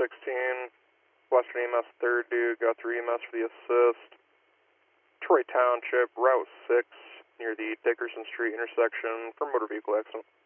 16, Western EMS 3rd due, Guthrie EMS for the assist. Troy Township, Route 6, near the Dickerson Street intersection for motor vehicle accident.